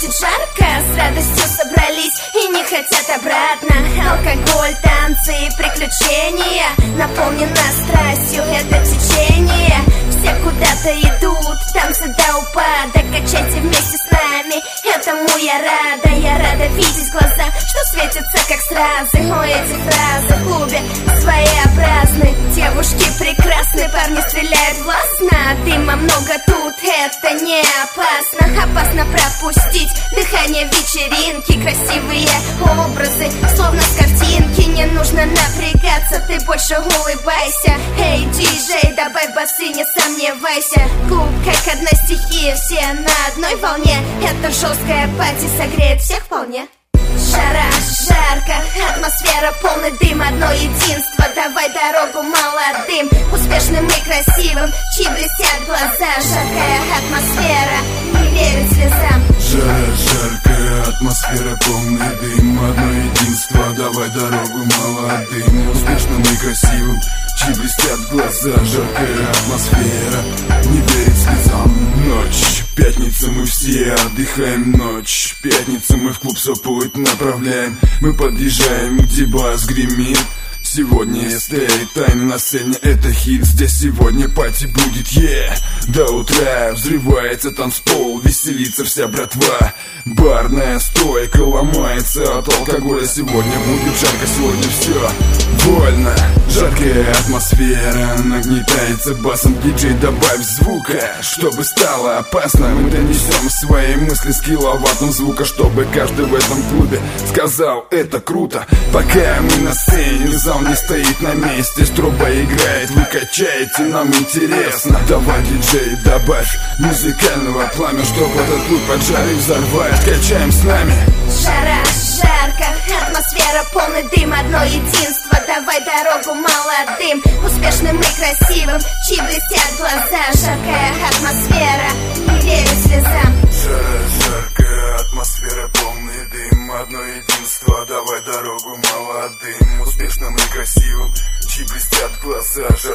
будет жарко, с радостью собрались и не хотят обратно. Алкоголь, танцы и приключения, наполнена страстью это течение. Все куда-то идут, танцы до упада, качайте вместе с нами, этому я рада видеть глаза, что светятся как стразы. О, эти фразы в клубе своеобразны, девушки прекрасны, парни стреляют властно. Дыма много тут, это не опасно. Опасно пропустить дыхание вечеринки, красивые образы, словно с картинки. Не нужно напрягаться, ты больше улыбайся. Эй, диджей, добавь басы, не сомневайся. Клуб как одна стихия, все на одной волне. Это жесткая пати согреет всех вполне. Жара, жарко, атмосфера, полный дым, одно единство. Давай дорогу молодым, успешным и красивым, чьи блестят глаза. Жаркая атмосфера, не верит слезам. Жара, жаркая атмосфера, полный дым, одно единство. Давай дорогу молодым, успешным и красивым, чьи блестят глаза. Жаркая атмосфера, не верит слезам. Ночь, пятница, мы все отдыхаем. Ночь, пятница, мы в клуб свой путь направляем. Мы подъезжаем, где бас гремит. Сегодня стоит тайна на сцене, это хит. Здесь сегодня пати будет, до утра взрывается танцпол, веселится вся братва. Барная стойка ломается от алкоголя. Сегодня будет жарко, сегодня все вольно. Жаркая атмосфера нагнетается басом. Диджей, добавь звука, чтобы стало опасно. Мы донесем свои мысли с киловаттом звука, чтобы каждый в этом клубе сказал: это круто. Пока мы на сцене, зал не стоит на месте, струба играет, вы качаете, нам интересно. Давай, диджей, добавь музыкального пламя, чтобы этот клуб поджарить, взорвать. Качаем с нами. Жара, жарко, атмосфера, полный дым, одно единство. Давай дорогу молодым, успешным и красивым, чьи блестят глаза. Жаркая атмосфера, не верит слезам. Жара, жаркая атмосфера, полный дым, одно единство. Давай дорогу молодым, успешным и красивым, чьи блестят глаза.